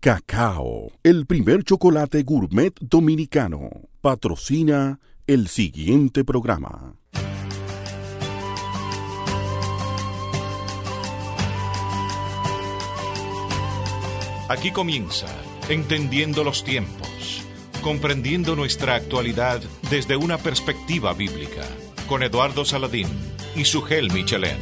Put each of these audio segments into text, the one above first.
Cacao, el primer chocolate gourmet dominicano, patrocina el siguiente programa. Aquí comienza Entendiendo los Tiempos, comprendiendo nuestra actualidad desde una perspectiva bíblica, con Eduardo Saladín y Sugel Michelén.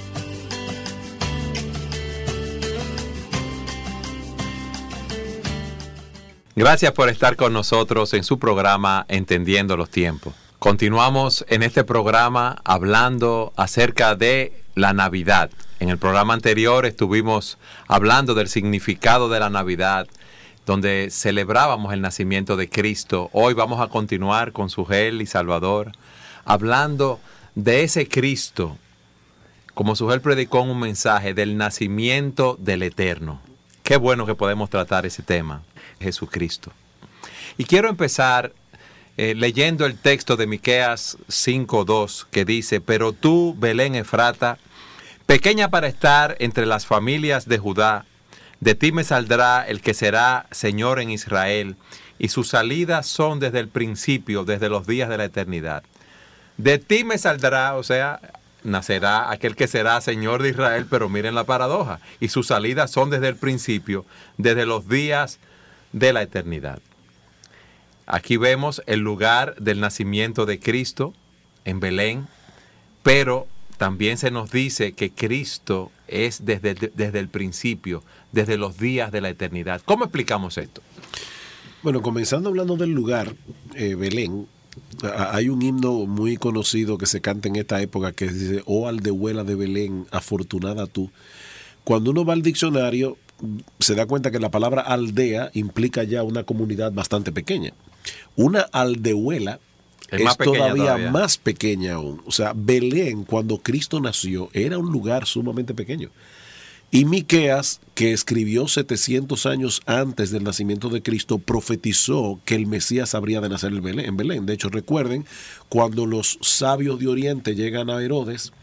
Gracias por estar con nosotros en su programa Entendiendo los Tiempos. Continuamos en este programa hablando acerca de la Navidad. En el programa anterior estuvimos hablando del significado de la Navidad, donde celebrábamos el nacimiento de Cristo. Hoy vamos a continuar con Sugel y Salvador, hablando de ese Cristo, como Sugel predicó en un mensaje, del nacimiento del Eterno. Qué bueno que podemos tratar ese tema, Jesucristo. Y quiero empezar leyendo el texto de Miqueas 5:2, que dice: pero tú, Belén Efrata, pequeña para estar entre las familias de Judá, de ti me saldrá el que será Señor en Israel, y sus salidas son desde el principio, desde los días de la eternidad. De ti me saldrá, o sea, nacerá aquel que será Señor de Israel, pero miren la paradoja, y sus salidas son desde el principio, desde los días de la eternidad. Aquí vemos el lugar del nacimiento de Cristo en Belén, pero también se nos dice que Cristo es desde el principio, desde los días de la eternidad. ¿Cómo explicamos esto? Bueno, comenzando hablando del lugar, Belén, hay un himno muy conocido que se canta en esta época que dice: oh aldehuela de Belén, afortunada tú. Cuando uno va al diccionario, se da cuenta que la palabra aldea implica ya una comunidad bastante pequeña. Una aldehuela es todavía más pequeña aún. O sea, Belén, cuando Cristo nació, era un lugar sumamente pequeño. Y Miqueas, que escribió 700 años antes del nacimiento de Cristo, profetizó que el Mesías habría de nacer en Belén. De hecho, recuerden, cuando los sabios de Oriente llegan a Herodes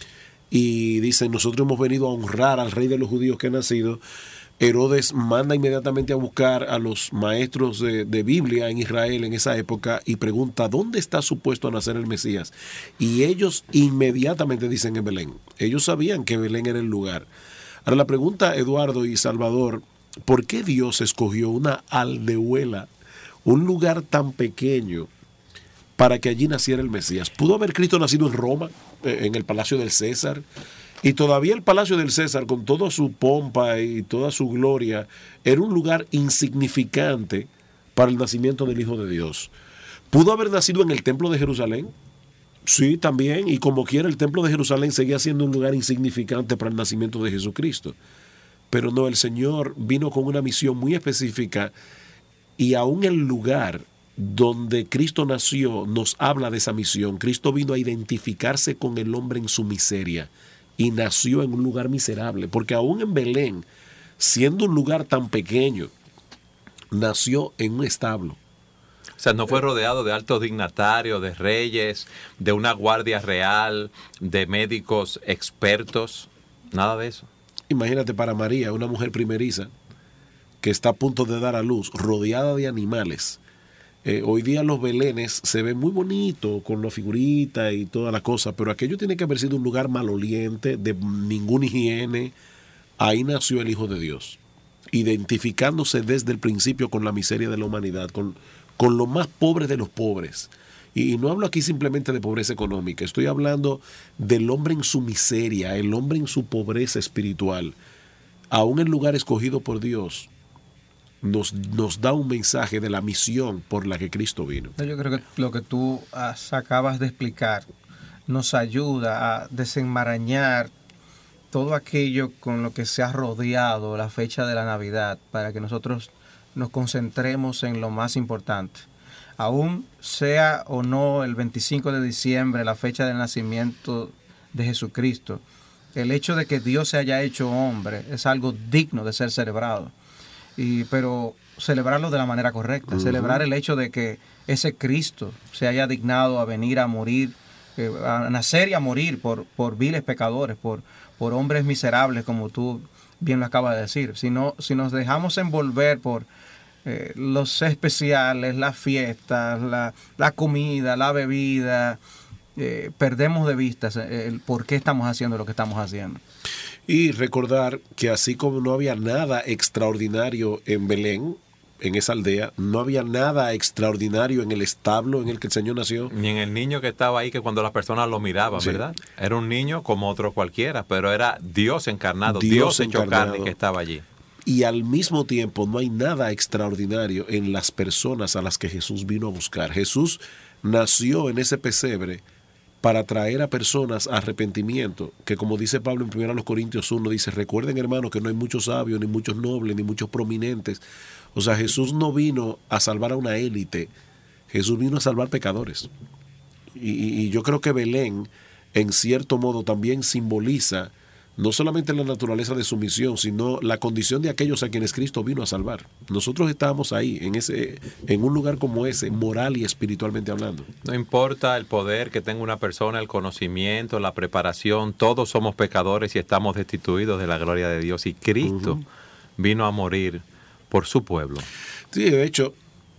y dicen: nosotros hemos venido a honrar al rey de los judíos que ha nacido, Herodes manda inmediatamente a buscar a los maestros de Biblia en Israel en esa época y pregunta: ¿dónde está supuesto a nacer el Mesías? Y ellos inmediatamente dicen: en Belén. Ellos sabían que Belén era el lugar. Ahora la pregunta, Eduardo y Salvador: ¿por qué Dios escogió una aldehuela, un lugar tan pequeño, para que allí naciera el Mesías? ¿Pudo haber Cristo nacido en Roma, en el Palacio del César? Y todavía el Palacio del César, con toda su pompa y toda su gloria, era un lugar insignificante para el nacimiento del Hijo de Dios. ¿Pudo haber nacido en el Templo de Jerusalén? Sí, también. Y como quiera, el Templo de Jerusalén seguía siendo un lugar insignificante para el nacimiento de Jesucristo. Pero no, el Señor vino con una misión muy específica, y aún el lugar donde Cristo nació nos habla de esa misión. Cristo vino a identificarse con el hombre en su miseria. Y nació en un lugar miserable, porque aún en Belén, siendo un lugar tan pequeño, nació en un establo. O sea, no fue rodeado de altos dignatarios, de reyes, de una guardia real, de médicos expertos, nada de eso. Imagínate para María, una mujer primeriza que está a punto de dar a luz, rodeada de animales. Hoy día los belenes se ven muy bonitos con la figurita y toda la cosa, pero aquello tiene que haber sido un lugar maloliente, de ninguna higiene. Ahí nació el Hijo de Dios, identificándose desde el principio con la miseria de la humanidad, con los más pobres de los pobres. Y no hablo aquí simplemente de pobreza económica, estoy hablando del hombre en su miseria, el hombre en su pobreza espiritual. Aún el lugar escogido por Dios nos da un mensaje de la misión por la que Cristo vino. Yo creo que lo que tú acabas de explicar nos ayuda a desenmarañar todo aquello con lo que se ha rodeado la fecha de la Navidad, para que nosotros nos concentremos en lo más importante. Aún sea o no el 25 de diciembre la fecha del nacimiento de Jesucristo, el hecho de que Dios se haya hecho hombre es algo digno de ser celebrado. Pero celebrarlo de la manera correcta, celebrar el hecho de que ese Cristo se haya dignado a venir a morir, a nacer y a morir por viles pecadores, por hombres miserables, como tú bien lo acaba de decir. Si nos dejamos envolver por los especiales, las fiestas, la comida, la bebida, perdemos de vista el por qué estamos haciendo lo que estamos haciendo. Y recordar que así como no había nada extraordinario en Belén, en esa aldea, no había nada extraordinario en el establo en el que el Señor nació. Ni en el niño que estaba ahí, que cuando las personas lo miraban, sí, ¿verdad? Era un niño como otro cualquiera, pero era Dios encarnado, Dios hecho carne que estaba allí. Y al mismo tiempo no hay nada extraordinario en las personas a las que Jesús vino a buscar. Jesús nació en ese pesebre para traer a personas a arrepentimiento, que como dice Pablo en 1 Corintios 1, dice, recuerden hermanos que no hay muchos sabios, ni muchos nobles, ni muchos prominentes. O sea, Jesús no vino a salvar a una élite, Jesús vino a salvar pecadores. Y yo creo que Belén, en cierto modo, también simboliza no solamente la naturaleza de su misión, sino la condición de aquellos a quienes Cristo vino a salvar. Nosotros estábamos ahí, en un lugar como ese, moral y espiritualmente hablando. No importa el poder que tenga una persona, el conocimiento, la preparación, todos somos pecadores y estamos destituidos de la gloria de Dios. Y Cristo vino a morir por su pueblo. Sí, de hecho,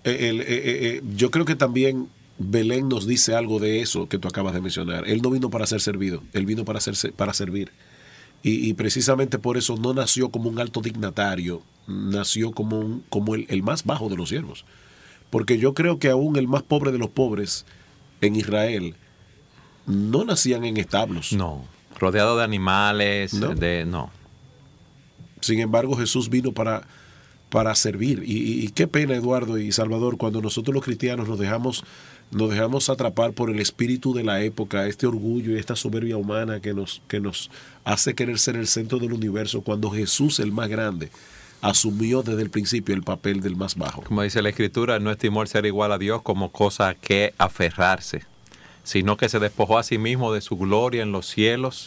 yo creo que también Belén nos dice algo de eso que tú acabas de mencionar. Él no vino para ser servido, él vino para servir. Y precisamente por eso no nació como un alto dignatario, nació como el más bajo de los siervos. Porque yo creo que aún el más pobre de los pobres en Israel no nacían en establos. No, rodeado de animales, no. Sin embargo, Jesús vino para servir. Y qué pena, Eduardo y Salvador, cuando nosotros los cristianos nos dejamos atrapar por el espíritu de la época, este orgullo y esta soberbia humana que nos hace querer ser el centro del universo, cuando Jesús, el más grande, asumió desde el principio el papel del más bajo. Como dice la Escritura, no estimó el ser igual a Dios como cosa que aferrarse, sino que se despojó a sí mismo de su gloria en los cielos,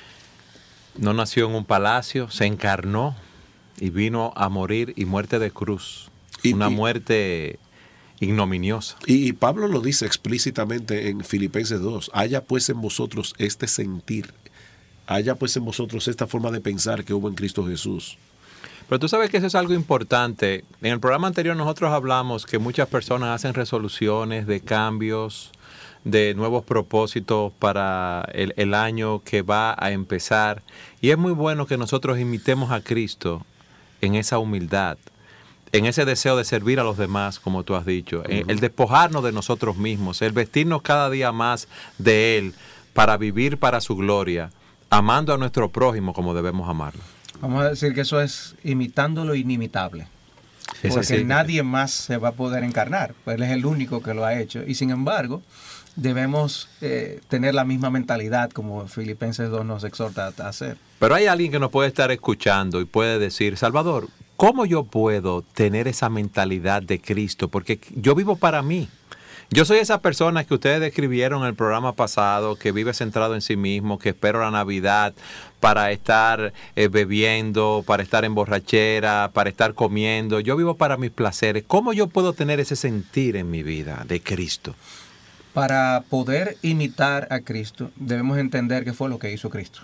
no nació en un palacio, se encarnó y vino a morir, y muerte de cruz, una muerte ignominiosa. Y Pablo lo dice explícitamente en Filipenses 2, haya pues en vosotros este sentir, haya pues en vosotros esta forma de pensar que hubo en Cristo Jesús. Pero tú sabes que eso es algo importante. En el programa anterior nosotros hablamos que muchas personas hacen resoluciones de cambios, de nuevos propósitos para el año que va a empezar. Y es muy bueno que nosotros imitemos a Cristo en esa humildad, en ese deseo de servir a los demás, como tú has dicho, el despojarnos de nosotros mismos, el vestirnos cada día más de Él para vivir para su gloria, amando a nuestro prójimo como debemos amarlo. Vamos a decir que eso es imitando lo inimitable. Porque nadie más se va a poder encarnar. Él es el único que lo ha hecho. Y sin embargo, debemos tener la misma mentalidad como Filipenses 2 nos exhorta a hacer. Pero hay alguien que nos puede estar escuchando y puede decir, Salvador, ¿cómo yo puedo tener esa mentalidad de Cristo? Porque yo vivo para mí. Yo soy esa persona que ustedes describieron en el programa pasado, que vive centrado en sí mismo, que espero la Navidad para estar bebiendo, para estar en borrachera, para estar comiendo. Yo vivo para mis placeres. ¿Cómo yo puedo tener ese sentir en mi vida de Cristo? Para poder imitar a Cristo, debemos entender qué fue lo que hizo Cristo.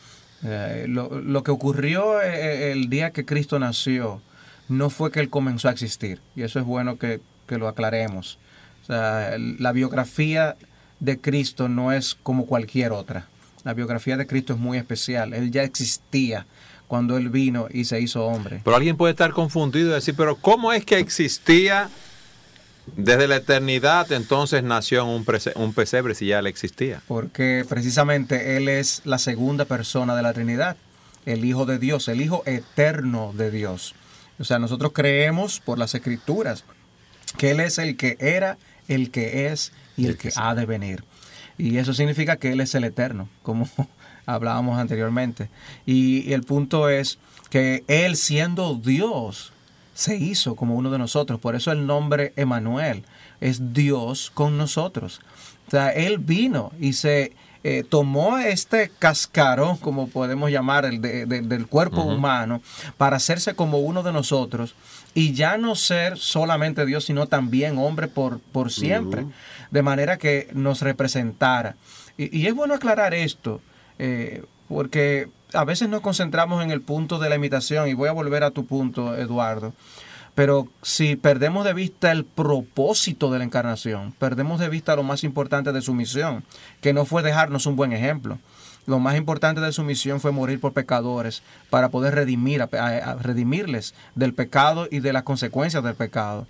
Lo que ocurrió el día que Cristo nació no fue que Él comenzó a existir. Y eso es bueno que lo aclaremos. O sea, la biografía de Cristo no es como cualquier otra. La biografía de Cristo es muy especial. Él ya existía cuando Él vino y se hizo hombre. Pero alguien puede estar confundido y decir, pero ¿cómo es que existía desde la eternidad? Entonces nació en un pesebre si ya Él existía. Porque precisamente Él es la segunda persona de la Trinidad, el Hijo de Dios, el Hijo eterno de Dios. O sea, nosotros creemos por las Escrituras que Él es el que era, el que es y el que ha de venir. Y eso significa que Él es el eterno, como hablábamos anteriormente. Y el punto es que Él, siendo Dios, se hizo como uno de nosotros. Por eso el nombre Emmanuel es Dios con nosotros. O sea, Él vino y se tomó este cascarón, como podemos llamar, del cuerpo humano, para hacerse como uno de nosotros y ya no ser solamente Dios, sino también hombre por siempre, de manera que nos representara. Y es bueno aclarar esto, porque a veces nos concentramos en el punto de la imitación, y voy a volver a tu punto, Eduardo, pero si perdemos de vista el propósito de la encarnación, perdemos de vista lo más importante de su misión, que no fue dejarnos un buen ejemplo. Lo más importante de su misión fue morir por pecadores para poder redimirles del pecado y de las consecuencias del pecado.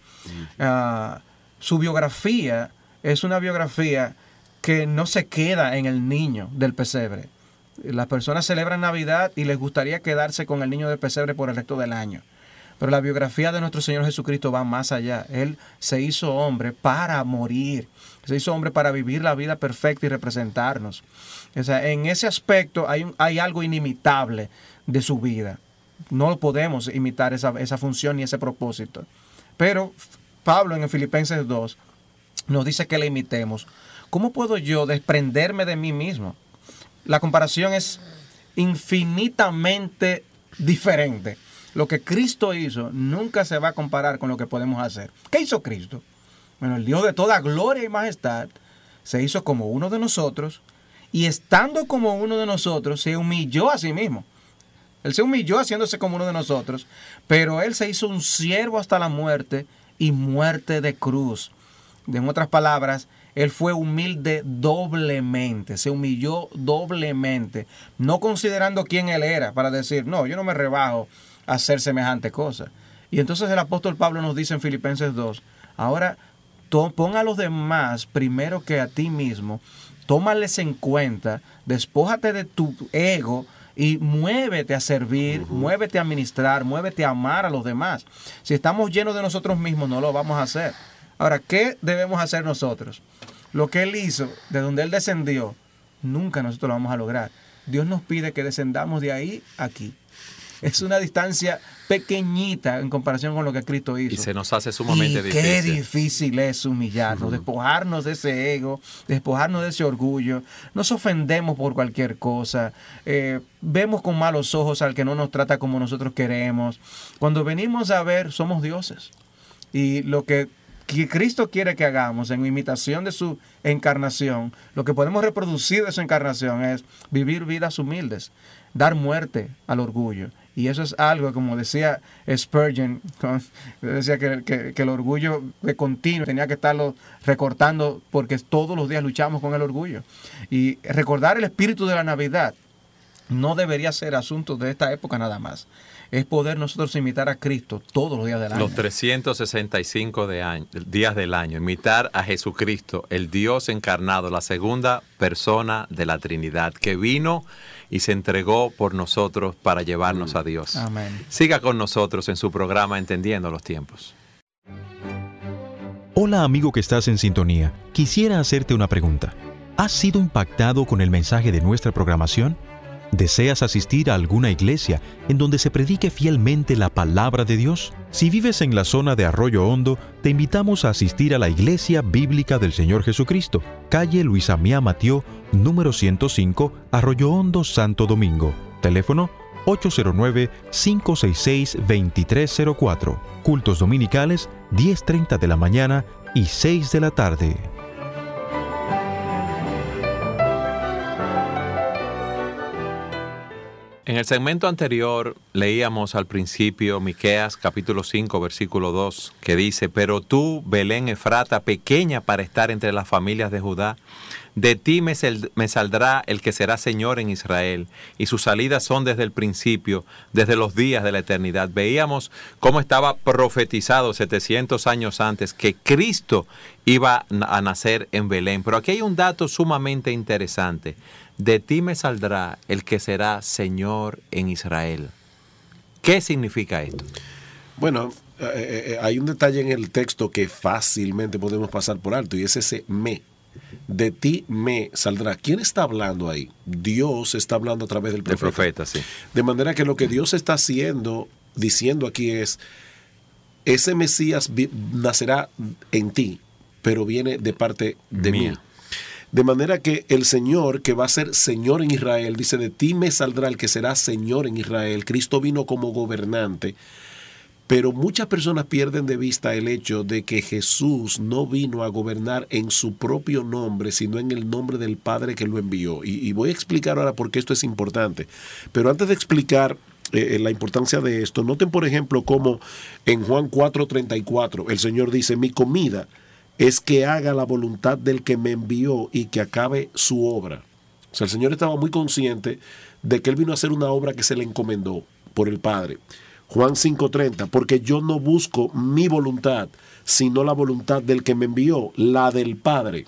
Su biografía es una biografía que no se queda en el niño del pesebre. Las personas celebran Navidad y les gustaría quedarse con el niño del pesebre por el resto del año. Pero la biografía de nuestro Señor Jesucristo va más allá. Él se hizo hombre para morir. Se hizo hombre para vivir la vida perfecta y representarnos. O sea, en ese aspecto hay algo inimitable de su vida. No podemos imitar esa función ni ese propósito. Pero Pablo en el Filipenses 2 nos dice que le imitemos. ¿Cómo puedo yo desprenderme de mí mismo? La comparación es infinitamente diferente. Lo que Cristo hizo nunca se va a comparar con lo que podemos hacer. ¿Qué hizo Cristo? Bueno, el Dios de toda gloria y majestad se hizo como uno de nosotros, y estando como uno de nosotros se humilló a sí mismo. Él se humilló haciéndose como uno de nosotros, pero Él se hizo un siervo hasta la muerte, y muerte de cruz. En otras palabras, Él fue humilde doblemente, se humilló doblemente, no considerando quién Él era para decir, no, yo no me rebajo a hacer semejante cosa. Y entonces el apóstol Pablo nos dice en Filipenses 2, ahora pon a los demás primero que a ti mismo, tómales en cuenta, despójate de tu ego y muévete a servir, muévete a ministrar, muévete a amar a los demás. Si estamos llenos de nosotros mismos, no lo vamos a hacer. Ahora, ¿qué debemos hacer nosotros? Lo que Él hizo, de donde Él descendió, nunca nosotros lo vamos a lograr. Dios nos pide que descendamos de ahí a aquí. Es una distancia pequeñita en comparación con lo que Cristo hizo. Y se nos hace sumamente difícil. Qué difícil es humillarnos, despojarnos de ese ego, despojarnos de ese orgullo. Nos ofendemos por cualquier cosa. Vemos con malos ojos al que no nos trata como nosotros queremos. Cuando venimos a ver, somos dioses. Y lo que Cristo quiere que hagamos en imitación de su encarnación, lo que podemos reproducir de su encarnación es vivir vidas humildes, dar muerte al orgullo. Y eso es algo, como decía Spurgeon, decía que el orgullo de continuo tenía que estarlo recortando, porque todos los días luchamos con el orgullo. Y recordar el espíritu de la Navidad no debería ser asunto de esta época nada más. Es poder nosotros imitar a Cristo todos los días del año. Los 365 días del año. Imitar a Jesucristo, el Dios encarnado, la segunda persona de la Trinidad, que vino y se entregó por nosotros para llevarnos a Dios. Amén. Siga con nosotros en su programa Entendiendo los Tiempos. Hola amigo que estás en sintonía. Quisiera hacerte una pregunta. ¿Has sido impactado con el mensaje de nuestra programación? ¿Deseas asistir a alguna iglesia en donde se predique fielmente la palabra de Dios? Si vives en la zona de Arroyo Hondo, te invitamos a asistir a la Iglesia Bíblica del Señor Jesucristo, calle Luis Amiá Matió, número 105, Arroyo Hondo, Santo Domingo. Teléfono 809-566-2304. Cultos dominicales, 10:30 de la mañana y 6 de la tarde. En el segmento anterior leíamos al principio Miqueas capítulo 5 versículo 2, que dice: pero tú, Belén Efrata, pequeña para estar entre las familias de Judá, de ti me saldrá el que será Señor en Israel, y sus salidas son desde el principio, desde los días de la eternidad. Veíamos cómo estaba profetizado 700 años antes que Cristo iba a nacer en Belén. Pero aquí hay un dato sumamente interesante. De ti me saldrá el que será Señor en Israel. ¿Qué significa esto? Bueno, hay un detalle en el texto que fácilmente podemos pasar por alto, y es ese me. De ti me saldrá. ¿Quién está hablando ahí? Dios está hablando a través del profeta. El profeta, sí. De manera que lo que Dios está diciendo aquí es: ese Mesías nacerá en ti, pero viene de parte de mí. De manera que el Señor, que va a ser Señor en Israel, dice: de ti me saldrá el que será Señor en Israel. Cristo vino como gobernante, Pero muchas personas pierden de vista el hecho de que Jesús no vino a gobernar en su propio nombre, sino en el nombre del Padre que lo envió. Y voy a explicar ahora por qué esto es importante. Pero antes de explicar la importancia de esto, noten por ejemplo cómo en Juan 4:34 el Señor dice: mi comida es que haga la voluntad del que me envió y que acabe su obra. O sea, el Señor estaba muy consciente de que Él vino a hacer una obra que se le encomendó por el Padre. Juan 5:30, porque yo no busco mi voluntad, sino la voluntad del que me envió, la del Padre.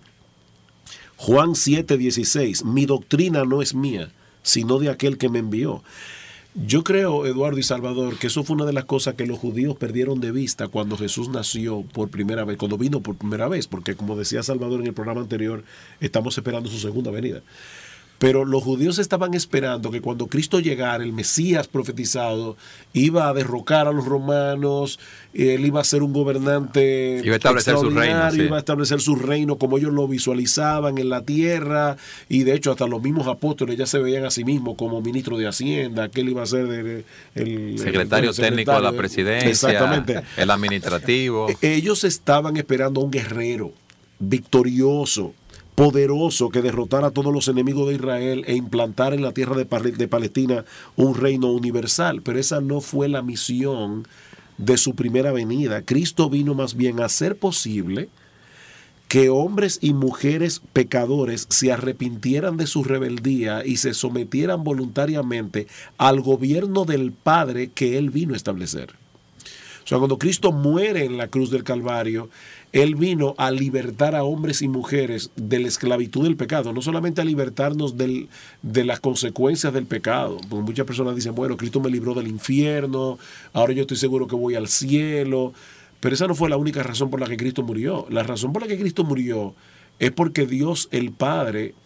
Juan 7:16, mi doctrina no es mía, sino de aquel que me envió. Yo creo, Eduardo y Salvador, que eso fue una de las cosas que los judíos perdieron de vista cuando Jesús nació por primera vez, cuando vino por primera vez, porque como decía Salvador en el programa anterior, estamos esperando su segunda venida. Pero los judíos estaban esperando que cuando Cristo llegara, el Mesías profetizado, iba a derrocar a los romanos, él iba a ser un gobernante iba a establecer su reino, sí. Iba a establecer su reino como ellos lo visualizaban en la tierra, y de hecho hasta los mismos apóstoles ya se veían a sí mismos como ministro de Hacienda, que él iba a ser el secretario técnico de la presidencia, exactamente, el administrativo. Ellos estaban esperando a un guerrero victorioso, poderoso, que derrotara a todos los enemigos de Israel e implantara en la tierra de Palestina un reino universal. Pero esa no fue la misión de su primera venida. Cristo vino más bien a hacer posible que hombres y mujeres pecadores se arrepintieran de su rebeldía y se sometieran voluntariamente al gobierno del Padre que Él vino a establecer. O sea, cuando Cristo muere en la cruz del Calvario, Él vino a libertar a hombres y mujeres de la esclavitud del pecado, no solamente a libertarnos de las consecuencias del pecado. Porque muchas personas dicen, bueno, Cristo me libró del infierno, ahora yo estoy seguro que voy al cielo. Pero esa no fue la única razón por la que Cristo murió. La razón por la que Cristo murió es porque Dios el Padre,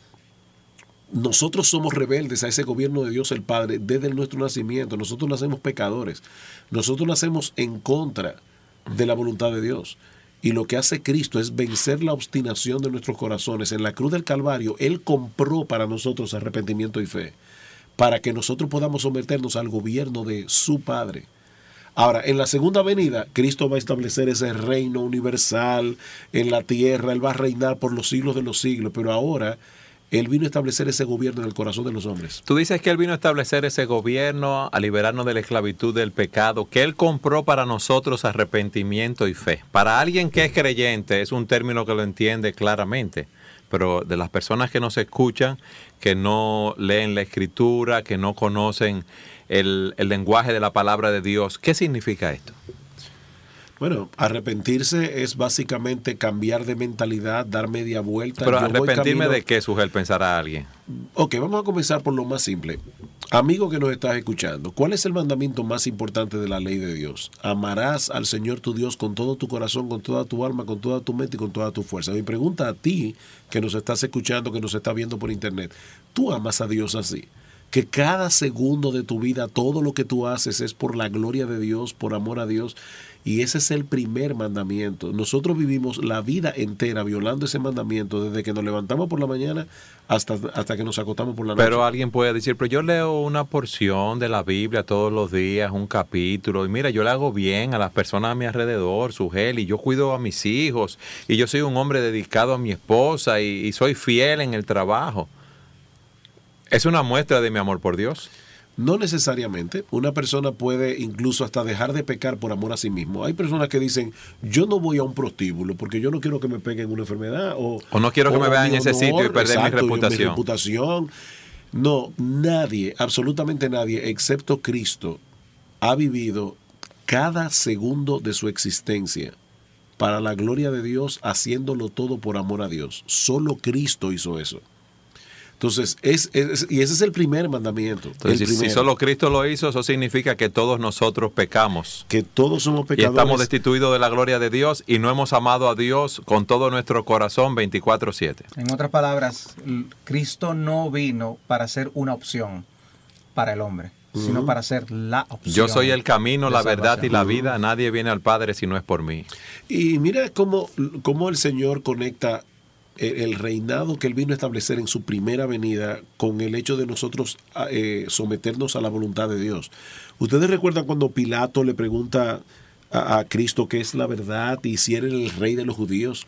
nosotros somos rebeldes a ese gobierno de Dios el Padre desde nuestro nacimiento. Nosotros nacemos pecadores. Nosotros nacemos en contra de la voluntad de Dios. Y lo que hace Cristo es vencer la obstinación de nuestros corazones. En la cruz del Calvario, Él compró para nosotros arrepentimiento y fe, para que nosotros podamos someternos al gobierno de su Padre. Ahora, en la segunda venida, Cristo va a establecer ese reino universal en la tierra. Él va a reinar por los siglos de los siglos. Pero ahora Él vino a establecer ese gobierno en el corazón de los hombres. Tú dices que Él vino a establecer ese gobierno, a liberarnos de la esclavitud del pecado, que Él compró para nosotros arrepentimiento y fe. Para alguien que es creyente, es un término que lo entiende claramente, pero de las personas que nos escuchan, que no leen la Escritura, que no conocen el lenguaje de la palabra de Dios, ¿qué significa esto? Bueno, arrepentirse es básicamente cambiar de mentalidad, dar media vuelta. Pero arrepentirme de qué, Sujel, pensará alguien. Ok, vamos a comenzar por lo más simple. Amigo que nos estás escuchando, ¿cuál es el mandamiento más importante de la ley de Dios? Amarás al Señor tu Dios con todo tu corazón, con toda tu alma, con toda tu mente y con toda tu fuerza. Mi pregunta a ti, que nos estás escuchando, que nos estás viendo por internet, ¿tú amas a Dios así? Que cada segundo de tu vida, todo lo que tú haces es por la gloria de Dios, por amor a Dios. Y ese es el primer mandamiento. Nosotros vivimos la vida entera violando ese mandamiento desde que nos levantamos por la mañana hasta que nos acostamos por la noche. Pero alguien puede decir, pero yo leo una porción de la Biblia todos los días, un capítulo, y mira, yo le hago bien a las personas a mi alrededor, Sujel, y yo cuido a mis hijos, y yo soy un hombre dedicado a mi esposa, y soy fiel en el trabajo. ¿Es una muestra de mi amor por Dios? No necesariamente. Una persona puede incluso hasta dejar de pecar por amor a sí mismo. Hay personas que dicen, yo no voy a un prostíbulo porque yo no quiero que me peguen una enfermedad. O no quiero que me vean en ese sitio y perder mi reputación. No, nadie, absolutamente nadie, excepto Cristo, ha vivido cada segundo de su existencia para la gloria de Dios, haciéndolo todo por amor a Dios. Solo Cristo hizo eso. Entonces, y ese es el primer mandamiento. Entonces, si solo Cristo lo hizo, eso significa que todos nosotros pecamos. Que todos somos pecadores. Y estamos destituidos de la gloria de Dios y no hemos amado a Dios con todo nuestro corazón 24/7. En otras palabras, Cristo no vino para ser una opción para el hombre, sino para ser la opción. Yo soy el camino, la verdad y la vida. Nadie viene al Padre si no es por mí. Y mira cómo el Señor conecta el reinado que Él vino a establecer en su primera venida con el hecho de nosotros someternos a la voluntad de Dios. Ustedes recuerdan cuando Pilato le pregunta a Cristo, que es la verdad, y si eres el rey de los judíos?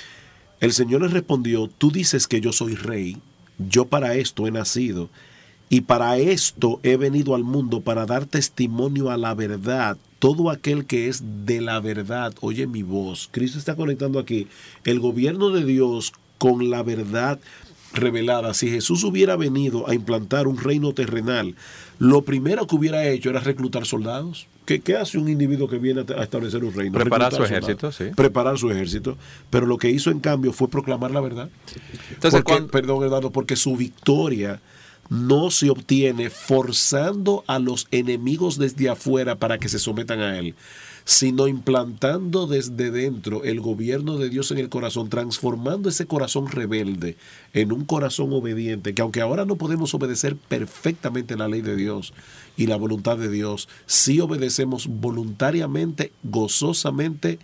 El Señor le respondió, tú dices que yo soy rey, yo para esto he nacido, y para esto he venido al mundo, para dar testimonio a la verdad. Todo aquel que es de la verdad oye mi voz. Cristo está conectando aquí el gobierno de Dios con la verdad revelada. Si Jesús hubiera venido a implantar un reino terrenal, lo primero que hubiera hecho era reclutar soldados. ¿Qué hace un individuo que viene a establecer un reino? Preparar su ejército, sí. Preparar su ejército. Pero lo que hizo en cambio fue proclamar la verdad. Entonces, Perdón, Eduardo, porque su victoria no se obtiene forzando a los enemigos desde afuera para que se sometan a él, sino implantando desde dentro el gobierno de Dios en el corazón, transformando ese corazón rebelde en un corazón obediente, que aunque ahora no podemos obedecer perfectamente la ley de Dios y la voluntad de Dios, sí obedecemos voluntariamente, gozosamente,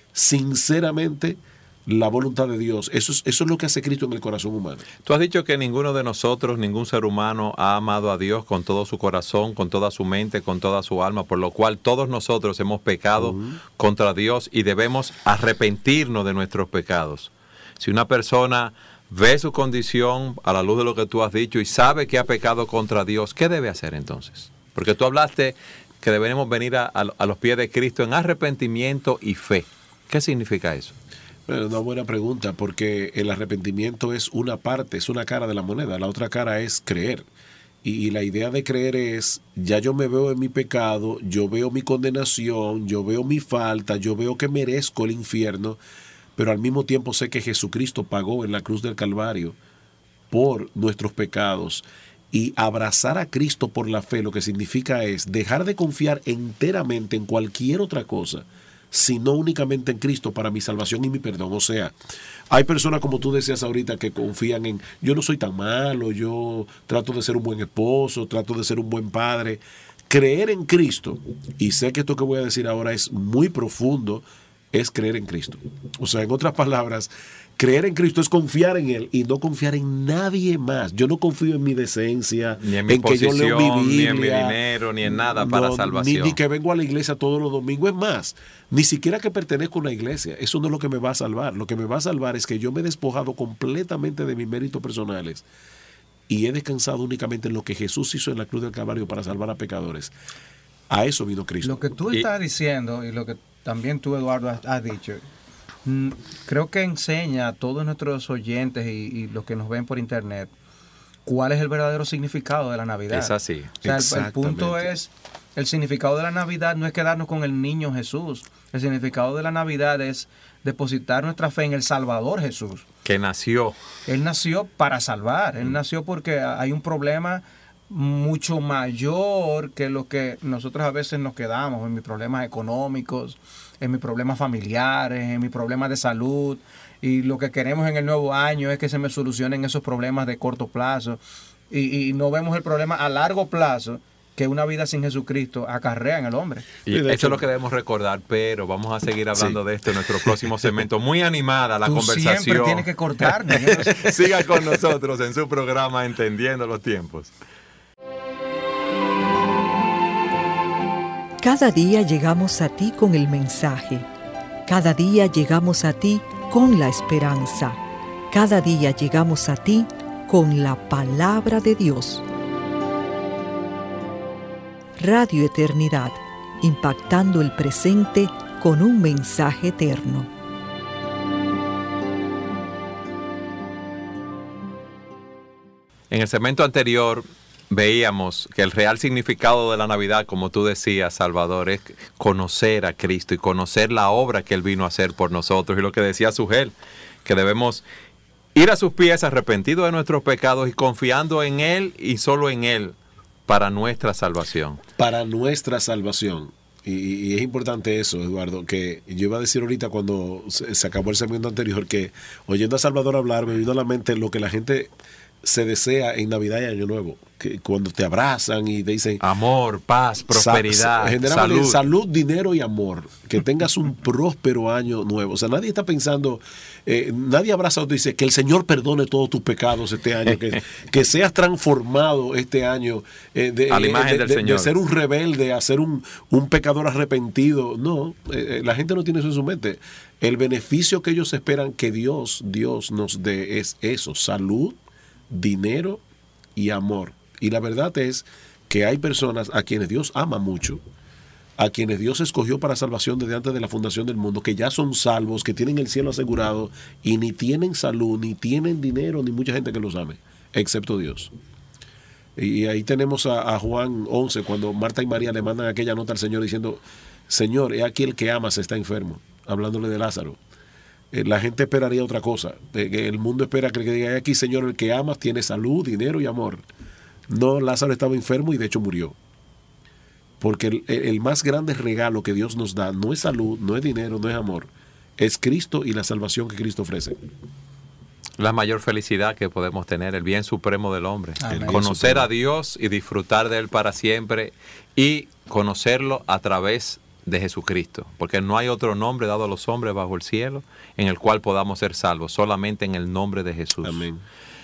sinceramente la voluntad de Dios. Eso es lo que hace Cristo en el corazón humano. Tú has dicho que ninguno de nosotros, ningún ser humano ha amado a Dios con todo su corazón, con toda su mente, con toda su alma, por lo cual todos nosotros hemos pecado contra Dios y debemos arrepentirnos de nuestros pecados. Si una persona ve su condición a la luz de lo que tú has dicho y sabe que ha pecado contra Dios, ¿qué debe hacer entonces? Porque tú hablaste que debemos venir a los pies de Cristo en arrepentimiento y fe. ¿Qué significa eso? Bueno, una buena pregunta, porque el arrepentimiento es una parte, es una cara de la moneda. La otra cara es creer. Y la idea de creer es, ya yo me veo en mi pecado, yo veo mi condenación, yo veo mi falta, yo veo que merezco el infierno, pero al mismo tiempo sé que Jesucristo pagó en la cruz del Calvario por nuestros pecados. Y abrazar a Cristo por la fe lo que significa es dejar de confiar enteramente en cualquier otra cosa, sino únicamente en Cristo para mi salvación y mi perdón. O sea, hay personas, como tú decías ahorita, que confían en, yo no soy tan malo, yo trato de ser un buen esposo, trato de ser un buen padre. Creer en Cristo, y sé que esto que voy a decir ahora es muy profundo, es creer en Cristo. O sea, en otras palabras, creer en Cristo es confiar en Él y no confiar en nadie más. Yo no confío en mi decencia, ni en mi posición, que yo leo mi Biblia, ni en mi dinero, ni en nada para salvación. Ni que vengo a la iglesia todos los domingos. Es más, ni siquiera que pertenezco a una iglesia. Eso no es lo que me va a salvar. Lo que me va a salvar es que yo me he despojado completamente de mis méritos personales y he descansado únicamente en lo que Jesús hizo en la cruz del Calvario para salvar a pecadores. A eso vino Cristo. Lo que tú estás diciendo y lo que también tú, Eduardo, has dicho, creo que enseña a todos nuestros oyentes y los que nos ven por internet cuál es el verdadero significado de la Navidad. Es así. O sea, el punto es, el significado de la Navidad no es quedarnos con el niño Jesús. El significado de la Navidad es depositar nuestra fe en el Salvador Jesús. Que nació. Él nació para salvar. Él nació porque hay un problema mucho mayor que lo que nosotros a veces nos quedamos en mis problemas económicos, en mis problemas familiares, en mis problemas de salud, y lo que queremos en el nuevo año es que se me solucionen esos problemas de corto plazo y no vemos el problema a largo plazo que una vida sin Jesucristo acarrea en el hombre. Y eso es lo que debemos recordar, pero vamos a seguir hablando de esto en nuestro próximo segmento. Muy animada la conversación. Siempre tienes que cortarnos. Siga con nosotros en su programa Entendiendo los Tiempos. Cada día llegamos a ti con el mensaje. Cada día llegamos a ti con la esperanza. Cada día llegamos a ti con la palabra de Dios. Radio Eternidad, impactando el presente con un mensaje eterno. En el segmento anterior veíamos que el real significado de la Navidad, como tú decías, Salvador, es conocer a Cristo y conocer la obra que Él vino a hacer por nosotros. Y lo que decía Sugel, que debemos ir a sus pies arrepentidos de nuestros pecados y confiando en Él y solo en Él para nuestra salvación. Para nuestra salvación. Y es importante eso, Eduardo, que yo iba a decir ahorita cuando se acabó el segmento anterior, que oyendo a Salvador hablar me vino a la mente lo que la gente se desea en Navidad y Año Nuevo. Que cuando te abrazan y te dicen amor, paz, prosperidad, generalmente salud, dinero y amor. Que tengas un próspero año nuevo. O sea, nadie está pensando, nadie abraza o te dice que el Señor perdone todos tus pecados este año, que seas transformado este año a la imagen del Señor. De ser un rebelde a ser un pecador arrepentido. No, la gente no tiene eso en su mente. El beneficio que ellos esperan que Dios nos dé es eso: salud, dinero y amor. Y la verdad es que hay personas a quienes Dios ama mucho, a quienes Dios escogió para salvación desde antes de la fundación del mundo, que ya son salvos, que tienen el cielo asegurado y ni tienen salud, ni tienen dinero, ni mucha gente que los ame, excepto Dios. Y ahí tenemos a Juan 11, cuando Marta y María le mandan aquella nota al Señor diciendo: Señor, he aquí el que amas está enfermo, hablándole de Lázaro. La gente esperaría otra cosa. El mundo espera que diga: aquí, Señor, el que amas tiene salud, dinero y amor. No, Lázaro estaba enfermo y de hecho murió. Porque el más grande regalo que Dios nos da no es salud, no es dinero, no es amor. Es Cristo y la salvación que Cristo ofrece. La mayor felicidad que podemos tener, el bien supremo del hombre. Amén. Conocer a Dios y disfrutar de Él para siempre, y conocerlo a través de Jesucristo. Porque no hay otro nombre dado a los hombres bajo el cielo en el cual podamos ser salvos, solamente en el nombre de Jesús. Amén.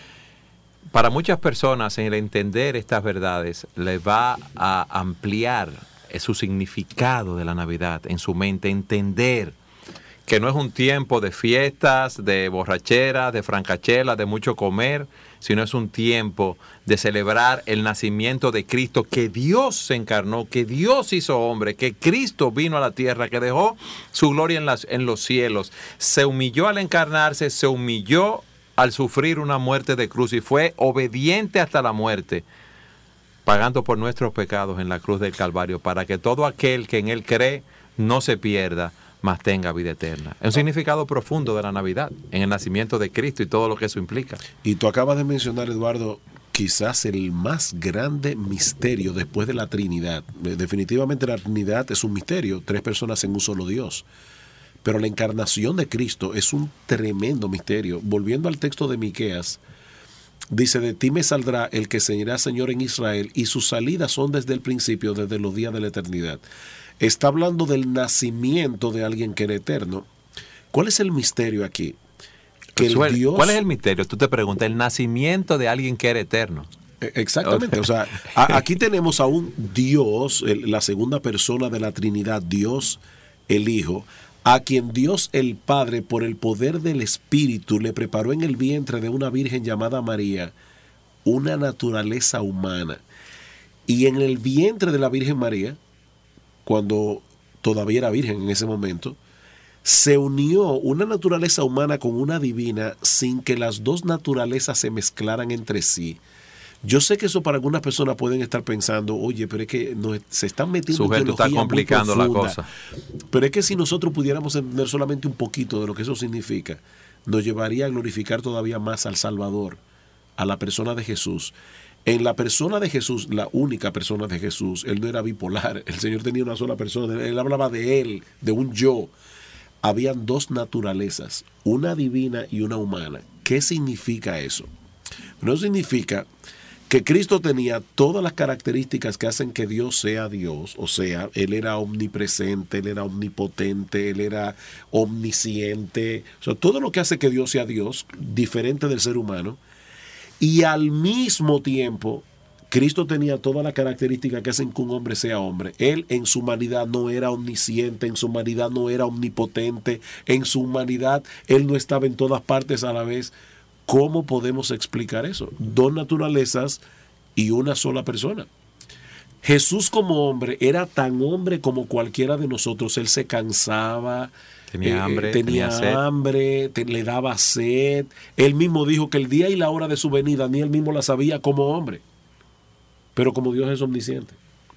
Para muchas personas, el entender estas verdades les va a ampliar su significado de la Navidad en su mente, entender que no es un tiempo de fiestas, de borracheras, de francachelas, de mucho comer, sino es un tiempo de celebrar el nacimiento de Cristo, que Dios se encarnó, que Dios hizo hombre, que Cristo vino a la tierra, que dejó su gloria en los cielos, se humilló al encarnarse, se humilló al sufrir una muerte de cruz y fue obediente hasta la muerte, pagando por nuestros pecados en la cruz del Calvario, para que todo aquel que en Él cree no se pierda, mas tenga vida eterna. Es un significado profundo de la Navidad, en el nacimiento de Cristo y todo lo que eso implica. Y tú acabas de mencionar, Eduardo, quizás el más grande misterio después de la Trinidad. Definitivamente la Trinidad es un misterio, 3 personas en un solo Dios. Pero la encarnación de Cristo es un tremendo misterio. Volviendo al texto de Miqueas, dice: de ti me saldrá el que será Señor en Israel, y sus salidas son desde el principio, desde los días de la eternidad. Está hablando del nacimiento de alguien que era eterno. ¿Cuál es el misterio aquí? Que el Dios... ¿Cuál es el misterio? Tú te preguntas, el nacimiento de alguien que era eterno. Exactamente, o sea, aquí tenemos a un Dios, la segunda persona de la Trinidad, Dios el Hijo, a quien Dios el Padre, por el poder del Espíritu, le preparó en el vientre de una virgen llamada María una naturaleza humana. Y en el vientre de la Virgen María, cuando todavía era virgen en ese momento, se unió una naturaleza humana con una divina sin que las dos naturalezas se mezclaran entre sí. Yo sé que eso para algunas personas pueden estar pensando: oye, pero es que se están metiendo en teología está complicando muy la profunda. cosa. Pero es que si nosotros pudiéramos entender solamente un poquito de lo que eso significa, nos llevaría a glorificar todavía más al Salvador, a la persona de Jesús. En la persona de Jesús, la única persona de Jesús, Él no era bipolar. El Señor tenía una sola persona. Él hablaba de Él, de un yo. Habían 2 naturalezas, una divina y una humana. ¿Qué significa eso? No significa que Cristo tenía todas las características que hacen que Dios sea Dios. O sea, Él era omnipresente, Él era omnipotente, Él era omnisciente. O sea, todo lo que hace que Dios sea Dios, diferente del ser humano. Y al mismo tiempo, Cristo tenía todas las características que hacen que un hombre sea hombre. Él en su humanidad no era omnisciente, en su humanidad no era omnipotente, en su humanidad Él no estaba en todas partes a la vez. ¿Cómo podemos explicar eso? 2 naturalezas y una sola persona. Jesús como hombre era tan hombre como cualquiera de nosotros. Él se cansaba, tenía hambre, le daba sed. Él mismo dijo que el día y la hora de su venida ni él mismo la sabía como hombre. Pero como Dios es omnisciente.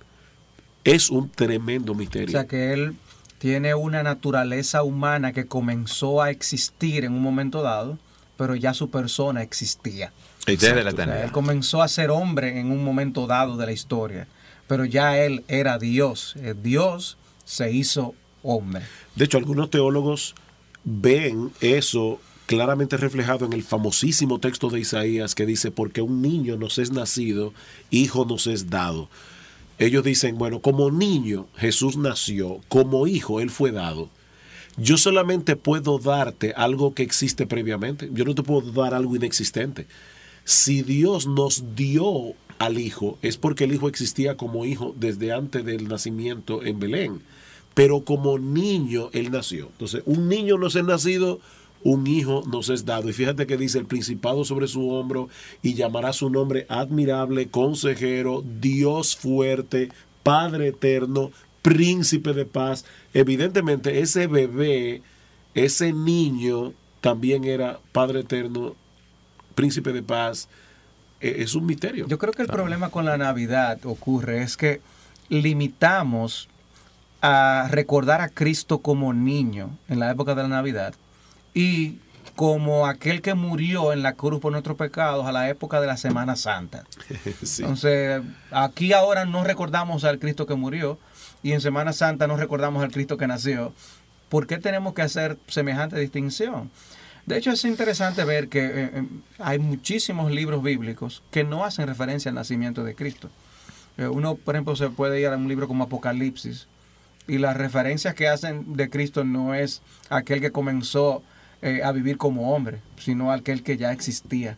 Es un tremendo misterio. O sea que Él tiene una naturaleza humana que comenzó a existir en un momento dado, pero ya su persona existía. Desde la eternidad. O sea, Él comenzó a ser hombre en un momento dado de la historia, pero ya Él era Dios. Dios se hizo hombre. De hecho, algunos teólogos ven eso claramente reflejado en el famosísimo texto de Isaías que dice, porque un niño nos es nacido, hijo nos es dado. Ellos dicen, bueno, como niño Jesús nació, como hijo Él fue dado. Yo solamente puedo darte algo que existe previamente. Yo no te puedo dar algo inexistente. Si Dios nos dio al hijo, es porque el hijo existía como hijo desde antes del nacimiento en Belén. Pero como niño Él nació. Entonces, un niño nos es nacido, un hijo nos es dado. Y fíjate que dice, el principado sobre su hombro, y llamará su nombre admirable, consejero, Dios fuerte, Padre eterno, príncipe de paz. Evidentemente ese bebé, ese niño también era Padre eterno, príncipe de paz. Es un misterio. Yo creo que el problema con la Navidad ocurre es que limitamos a recordar a Cristo como niño en la época de la Navidad y como aquel que murió en la cruz por nuestros pecados a la época de la Semana Santa. Sí. Entonces, aquí ahora no recordamos al Cristo que murió y en Semana Santa no recordamos al Cristo que nació. ¿Por qué tenemos que hacer semejante distinción? De hecho, es interesante ver que hay muchísimos libros bíblicos que no hacen referencia al nacimiento de Cristo. Uno, por ejemplo, se puede ir a un libro como Apocalipsis y las referencias que hacen de Cristo no es aquel que comenzó a vivir como hombre, sino aquel que ya existía.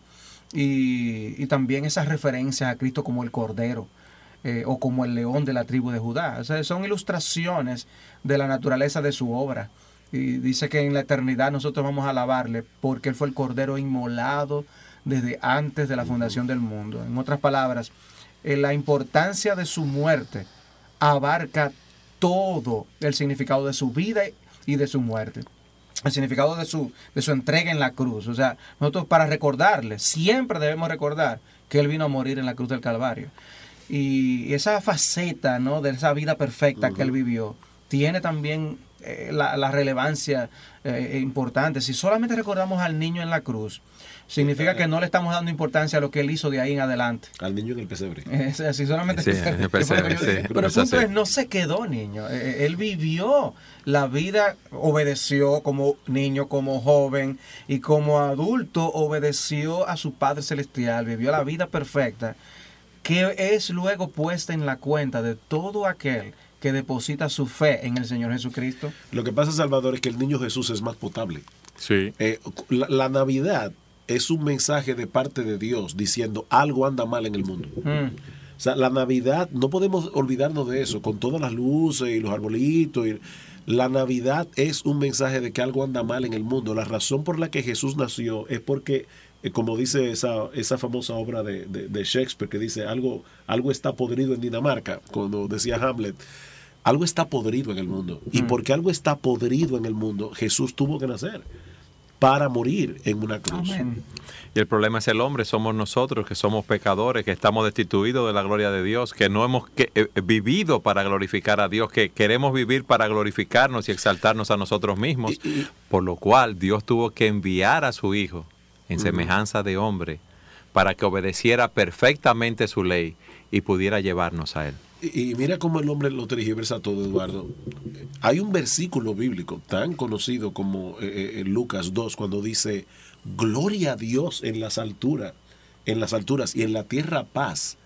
Y también esas referencias a Cristo como el Cordero o como el león de la tribu de Judá. O sea, son ilustraciones de la naturaleza de su obra. Y dice que en la eternidad nosotros vamos a alabarle porque Él fue el Cordero inmolado desde antes de la fundación del mundo. En otras palabras, la importancia de su muerte abarca todo el significado de su vida y de su muerte. El significado de su entrega en la cruz. O sea, nosotros para recordarle, siempre debemos recordar que Él vino a morir en la cruz del Calvario. Y esa faceta, ¿no?, de esa vida perfecta que Él vivió, tiene también la relevancia importante. Si solamente recordamos al niño en la cruz, significa que no le estamos dando importancia a lo que Él hizo de ahí en adelante. Al niño en el pesebre. Si solamente sí, en el pesebre, sí. Pero el punto es, no se quedó niño. Él vivió la vida, obedeció como niño, como joven y como adulto, obedeció a su Padre Celestial, vivió la vida perfecta, que es luego puesta en la cuenta de todo aquel que deposita su fe en el Señor Jesucristo. Lo que pasa, Salvador, es que el niño Jesús es más potable. Sí. La Navidad es un mensaje de parte de Dios diciendo algo anda mal en el mundo. O sea, la Navidad, no podemos olvidarnos de eso, con todas las luces y los arbolitos. La Navidad es un mensaje de que algo anda mal en el mundo. La razón por la que Jesús nació es porque, como dice esa famosa obra de Shakespeare, que dice algo está podrido en Dinamarca, cuando decía Hamlet, algo está podrido en el mundo. Y porque algo está podrido en el mundo, Jesús tuvo que nacer para morir en una cruz. Amén. Y el problema es el hombre, somos nosotros que somos pecadores, que estamos destituidos de la gloria de Dios, que no hemos vivido para glorificar a Dios, que queremos vivir para glorificarnos y exaltarnos a nosotros mismos, por lo cual Dios tuvo que enviar a su Hijo en semejanza de hombre para que obedeciera perfectamente su ley y pudiera llevarnos a Él. Y mira cómo el hombre lo tergiversa todo, Eduardo. Hay un versículo bíblico tan conocido como en Lucas 2, cuando dice, gloria a Dios en las alturas y en la tierra paz.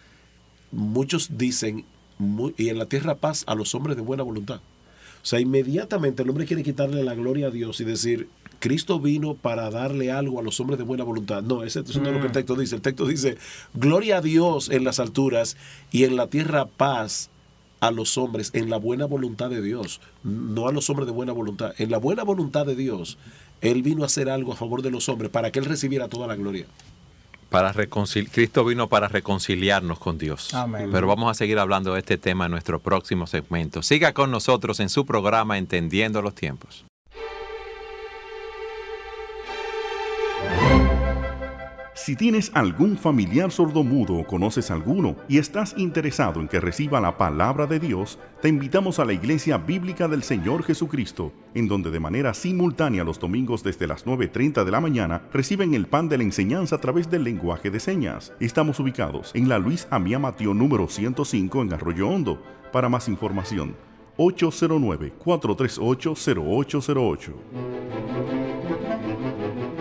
Muchos dicen, y en la tierra paz a los hombres de buena voluntad. O sea, inmediatamente el hombre quiere quitarle la gloria a Dios y decir, Cristo vino para darle algo a los hombres de buena voluntad. No, eso no es lo que el texto dice. El texto dice, gloria a Dios en las alturas y en la tierra paz a los hombres, en la buena voluntad de Dios. No a los hombres de buena voluntad. En la buena voluntad de Dios, Él vino a hacer algo a favor de los hombres para que Él recibiera toda la gloria. Cristo vino para reconciliarnos con Dios. Amén. Pero vamos a seguir hablando de este tema en nuestro próximo segmento. Siga con nosotros en su programa Entendiendo los Tiempos. Si tienes algún familiar sordomudo o conoces alguno y estás interesado en que reciba la palabra de Dios, te invitamos a la Iglesia Bíblica del Señor Jesucristo, en donde de manera simultánea los domingos desde las 9:30 de la mañana reciben el pan de la enseñanza a través del lenguaje de señas. Estamos ubicados en la Luis Amía Mateo número 105 en Arroyo Hondo. Para más información, 809-438-0808.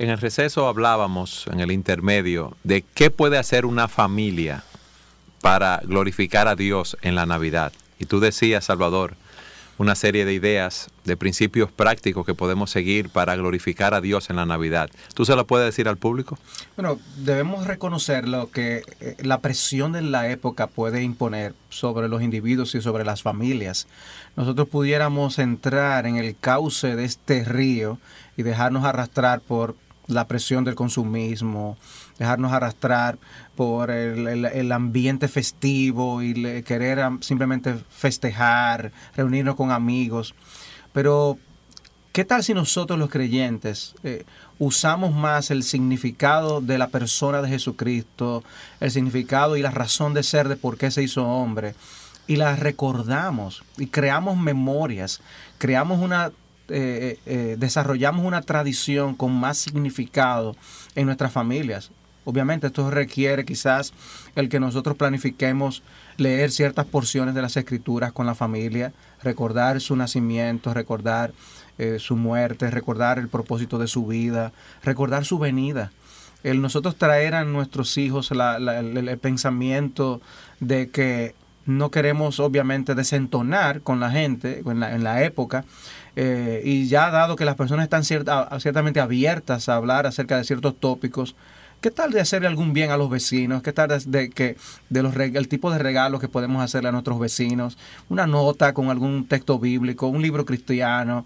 en el receso hablábamos, en el intermedio, de qué puede hacer una familia para glorificar a Dios en la Navidad. Y tú decías, Salvador, una serie de ideas, de principios prácticos que podemos seguir para glorificar a Dios en la Navidad. ¿Tú se lo puedes decir al público? Bueno, debemos reconocer lo que la presión de la época puede imponer sobre los individuos y sobre las familias. Nosotros pudiéramos entrar en el cauce de este río y dejarnos arrastrar por la presión del consumismo, dejarnos arrastrar por el ambiente festivo y querer simplemente festejar, reunirnos con amigos. Pero, ¿qué tal si nosotros los creyentes usamos más el significado de la persona de Jesucristo, el significado y la razón de ser de por qué se hizo hombre, y la recordamos y creamos memorias, desarrollamos una tradición con más significado en nuestras familias? Obviamente esto requiere quizás el que nosotros planifiquemos leer ciertas porciones de las Escrituras con la familia, recordar su nacimiento, recordar su muerte, recordar el propósito de su vida, recordar su venida. El nosotros traer a nuestros hijos el pensamiento de que no queremos obviamente desentonar con la gente en la época, y ya dado que las personas están ciertamente abiertas a hablar acerca de ciertos tópicos, ¿qué tal de hacerle algún bien a los vecinos? ¿Qué tal el tipo de regalos que podemos hacerle a nuestros vecinos? Una nota con algún texto bíblico, un libro cristiano,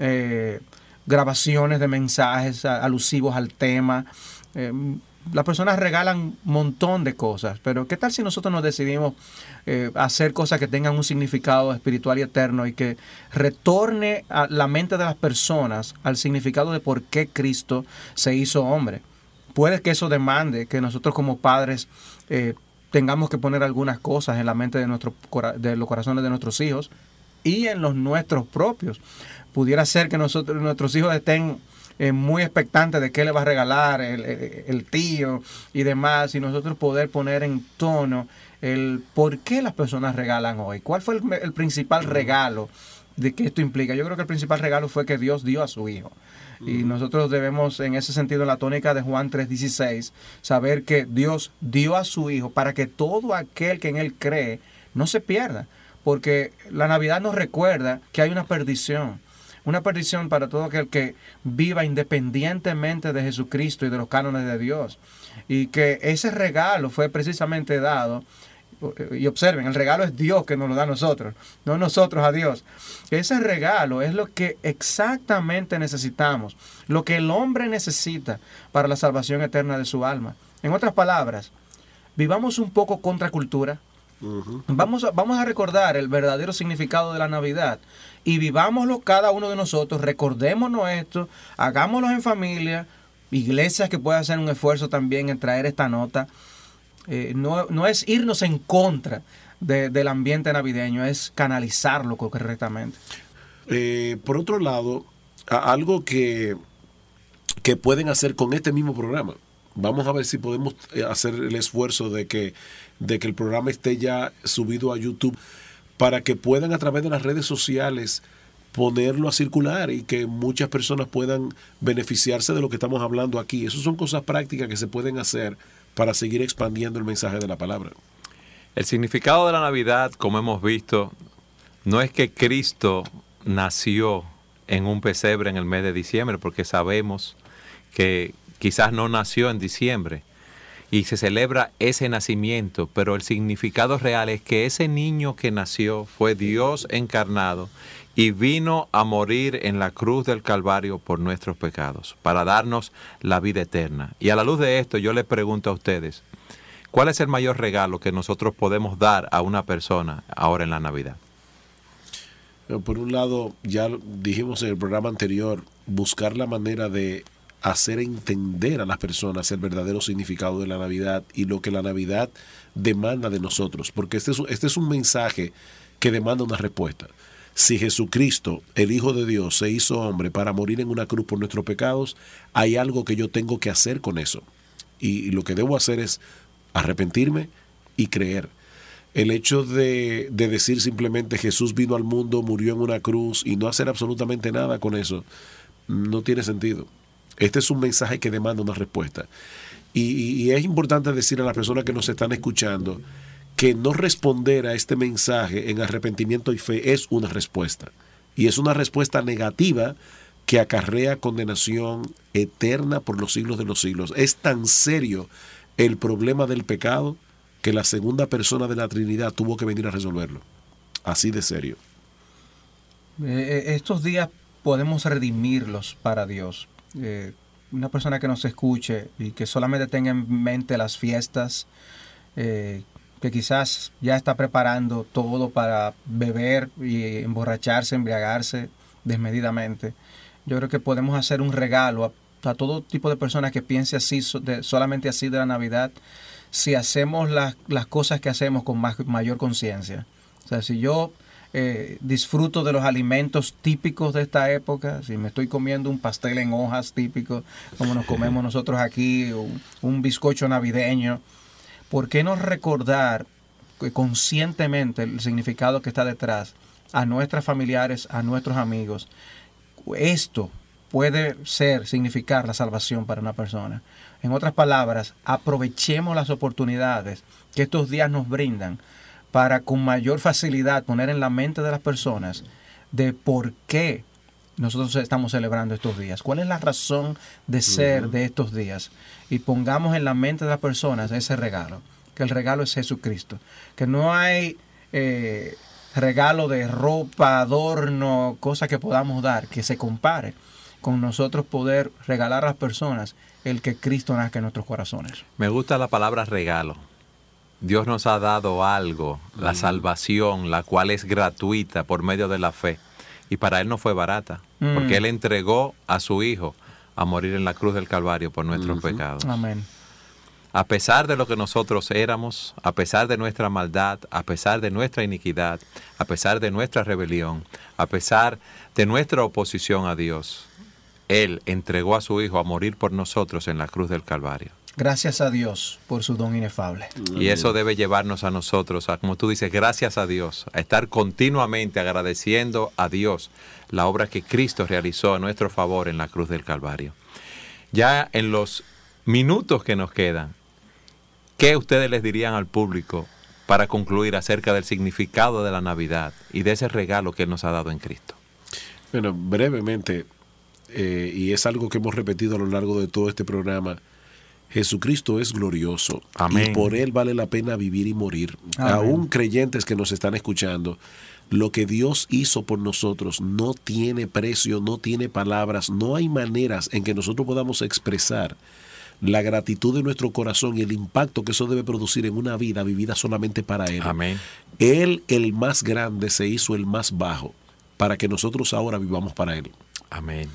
grabaciones de mensajes alusivos al tema. Las personas regalan un montón de cosas, pero ¿qué tal si nosotros nos decidimos hacer cosas que tengan un significado espiritual y eterno y que retorne a la mente de las personas al significado de por qué Cristo se hizo hombre? Puede que eso demande que nosotros como padres tengamos que poner algunas cosas en la mente de los corazones de nuestros hijos y en los nuestros propios. Pudiera ser que nuestros hijos estén muy expectantes de qué le va a regalar el tío y demás, y nosotros poder poner en tono el por qué las personas regalan hoy. ¿Cuál fue el principal regalo de que esto implica? Yo creo que el principal regalo fue que Dios dio a su Hijo. Y nosotros debemos, en ese sentido, en la tónica de Juan 3:16, saber que Dios dio a su Hijo para que todo aquel que en Él cree no se pierda. Porque la Navidad nos recuerda que hay una perdición para todo aquel que viva independientemente de Jesucristo y de los cánones de Dios. Y que ese regalo fue precisamente dado. Y observen, el regalo es Dios que nos lo da a nosotros, no nosotros a Dios. Ese regalo es lo que exactamente necesitamos, lo que el hombre necesita para la salvación eterna de su alma. En otras palabras, vivamos un poco contra cultura. Vamos a recordar el verdadero significado de la Navidad y vivámoslo cada uno de nosotros, recordémonos esto, hagámoslo en familia, iglesias que puedan hacer un esfuerzo también en traer esta nota. No es irnos en contra del ambiente navideño, es canalizarlo correctamente. Por otro lado, algo que pueden hacer con este mismo programa, vamos a ver si podemos hacer el esfuerzo de que el programa esté ya subido a YouTube para que puedan a través de las redes sociales ponerlo a circular y que muchas personas puedan beneficiarse de lo que estamos hablando aquí. Esas son cosas prácticas que se pueden hacer para seguir expandiendo el mensaje de la palabra. El significado de la Navidad, como hemos visto, no es que Cristo nació en un pesebre en el mes de diciembre, porque sabemos que quizás no nació en diciembre y se celebra ese nacimiento, pero el significado real es que ese niño que nació fue Dios encarnado y vino a morir en la cruz del Calvario por nuestros pecados, para darnos la vida eterna. Y a la luz de esto, yo les pregunto a ustedes, ¿cuál es el mayor regalo que nosotros podemos dar a una persona ahora en la Navidad? Por un lado, ya dijimos en el programa anterior, buscar la manera de hacer entender a las personas el verdadero significado de la Navidad y lo que la Navidad demanda de nosotros, porque este es un mensaje que demanda una respuesta. Si Jesucristo, el Hijo de Dios, se hizo hombre para morir en una cruz por nuestros pecados, hay algo que yo tengo que hacer con eso. Y lo que debo hacer es arrepentirme y creer. El hecho de decir simplemente Jesús vino al mundo, murió en una cruz y no hacer absolutamente nada con eso, no tiene sentido. Este es un mensaje que demanda una respuesta. Y es importante decir a las personas que nos están escuchando que no responder a este mensaje en arrepentimiento y fe es una respuesta. Y es una respuesta negativa que acarrea condenación eterna por los siglos de los siglos. Es tan serio el problema del pecado que la segunda persona de la Trinidad tuvo que venir a resolverlo. Así de serio. Estos días podemos redimirlos para Dios. Una persona que nos escuche y que solamente tenga en mente las fiestas, que quizás ya está preparando todo para beber y emborracharse, embriagarse desmedidamente. Yo creo que podemos hacer un regalo a todo tipo de personas que piense así, solamente así de la Navidad, si hacemos las cosas que hacemos con mayor conciencia. O sea, si yo disfruto de los alimentos típicos de esta época, si me estoy comiendo un pastel en hojas típico, como nos comemos nosotros aquí, un bizcocho navideño, ¿por qué no recordar conscientemente el significado que está detrás a nuestros familiares, a nuestros amigos? Esto puede significar la salvación para una persona. En otras palabras, aprovechemos las oportunidades que estos días nos brindan para con mayor facilidad poner en la mente de las personas de por qué nosotros estamos celebrando estos días. ¿Cuál es la razón de ser de estos días? Y pongamos en la mente de las personas ese regalo, que el regalo es Jesucristo. Que no hay regalo de ropa, adorno, cosas que podamos dar, que se compare con nosotros poder regalar a las personas el que Cristo nazca en nuestros corazones. Me gusta la palabra regalo. Dios nos ha dado algo, la salvación, la cual es gratuita por medio de la fe. Y para Él no fue barata, porque Él entregó a su Hijo a morir en la cruz del Calvario por nuestros pecados. Amén. A pesar de lo que nosotros éramos, a pesar de nuestra maldad, a pesar de nuestra iniquidad, a pesar de nuestra rebelión, a pesar de nuestra oposición a Dios, Él entregó a su Hijo a morir por nosotros en la cruz del Calvario. Gracias a Dios por su don inefable. Y eso debe llevarnos a nosotros, como tú dices, gracias a Dios, a estar continuamente agradeciendo a Dios la obra que Cristo realizó a nuestro favor en la cruz del Calvario. Ya en los minutos que nos quedan, ¿qué ustedes les dirían al público para concluir acerca del significado de la Navidad y de ese regalo que Él nos ha dado en Cristo? Bueno, brevemente, y es algo que hemos repetido a lo largo de todo este programa, Jesucristo es glorioso. Amén. Y por Él vale la pena vivir y morir. Amén. Aún creyentes que nos están escuchando, lo que Dios hizo por nosotros no tiene precio, no tiene palabras, no hay maneras en que nosotros podamos expresar la gratitud de nuestro corazón y el impacto que eso debe producir en una vida vivida solamente para Él. Amén. Él, el más grande, se hizo el más bajo para que nosotros ahora vivamos para Él. Amén.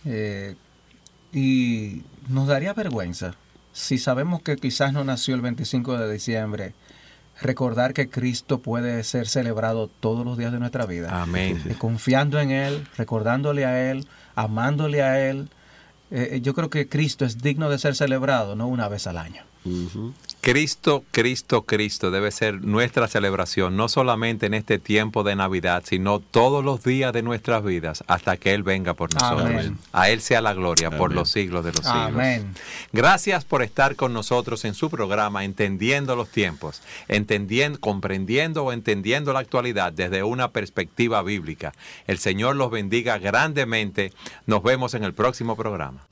Y nos daría vergüenza si sabemos que quizás no nació el 25 de diciembre, recordar que Cristo puede ser celebrado todos los días de nuestra vida. Amén. Confiando en Él, recordándole a Él, amándole a Él. Yo creo que Cristo es digno de ser celebrado, no una vez al año. Cristo, Cristo, Cristo debe ser nuestra celebración, no solamente en este tiempo de Navidad, sino todos los días de nuestras vidas, hasta que Él venga por nosotros. Amén. A Él sea la gloria por los siglos de los siglos. Amén. Gracias por estar con nosotros en su programa Entendiendo los Tiempos, comprendiendo o entendiendo la actualidad desde una perspectiva bíblica. El Señor los bendiga grandemente. Nos vemos en el próximo programa.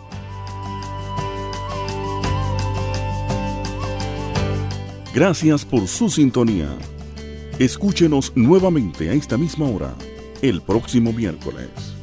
Gracias por su sintonía. Escúchenos nuevamente a esta misma hora, el próximo miércoles.